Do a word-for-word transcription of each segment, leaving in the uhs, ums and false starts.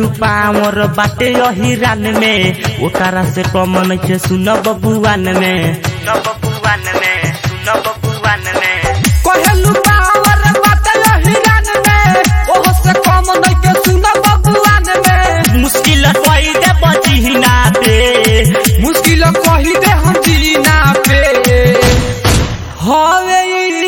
power बाटे हिरान में ओकरा से कम नइखे सुन बबुआन में सुन बबुआन में सुन बबुआन में कहलू पावर बाटे हिरान में ओहो से कम नइखे सुन बबुआन में मुश्किल कोई दे बजीना पे मुश्किल कही दे हम जीना पे हवे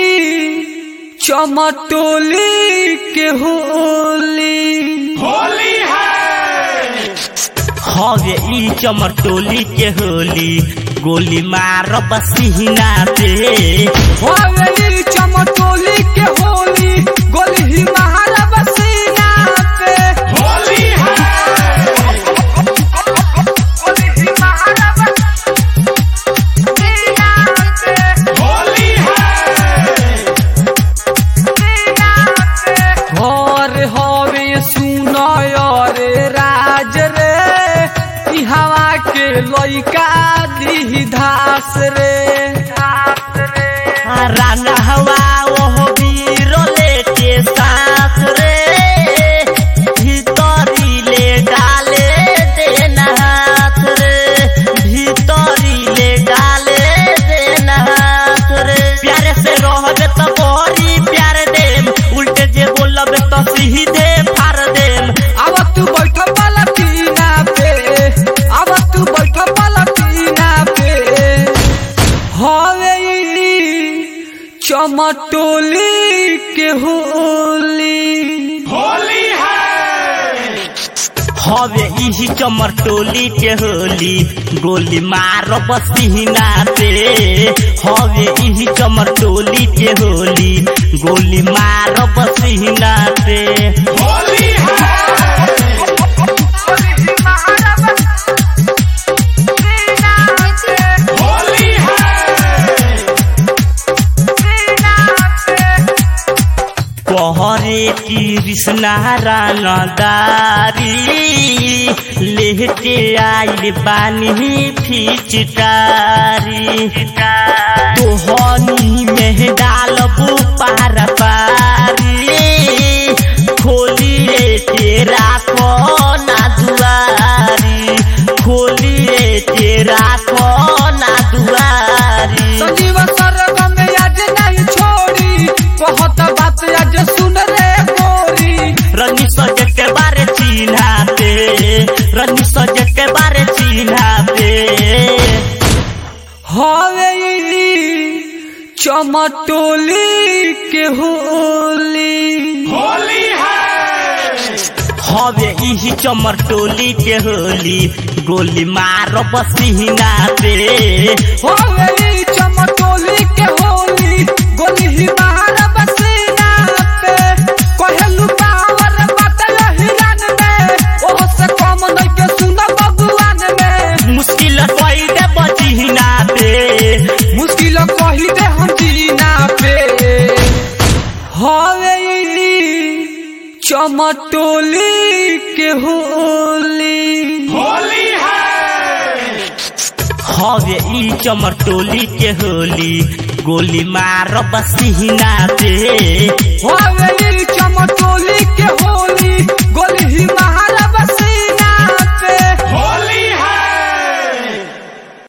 चमटोली के होली होली है हवे ई चमटोली के होली गोली मार बसीना पे हवे ई चमटोली के होली गोली मार बसीना पे होली है गोली मार बसीना पे होली है घर हवे सुनय रे राज रे ई हवा के लइका दी धास रे राना हवा ओहो बीरो लेके साथ रे भीतरी ले डाले देना हाथ रे भीतरी ले डाले देना हाथ रे प्यारे से रहबे तो बड़ी प्यार देम उल्टे जे बोलबे तो सीधे फाड़ देम अब तू बैठ पलटीना पे अब तू बैठ पलटीना पे हवे चमटोली के होली होली है हवे इही चमटोली के होली गोली मार बसीना पे हवे इही चमटोली के होली गोली मार बसीना पे होली है होली कहरे कृष्णा रानदारी लेके आइल बानी फिचकारी तोहनी में डालबू पार पारी खोलिए तेरा कोना दुआरी खोलिए तेरा कोना दुआरी संजीव सरगम आज नहीं छोड़ी बहुत बात आज सुन रे गोरी रनी सजे के बारे चिन्हा पे रनी सजे के बारे चिन्हा पे हवे चमटोली के होली होली है हवे इही चमटोली के होली गोली मार बसीना पे हवे चमटोली के होली गोली मार बसीना पे कहलू पावर बाटे हिरान में ओहो से कम नइखे सुन बबुआन में मुश्किल कोई दे बजीना पे मुश्किल कही दे हम जीना पे हवे चमटोली के होली होली है हवे ई चमटोली के होली गोली मार बसीना पे हवे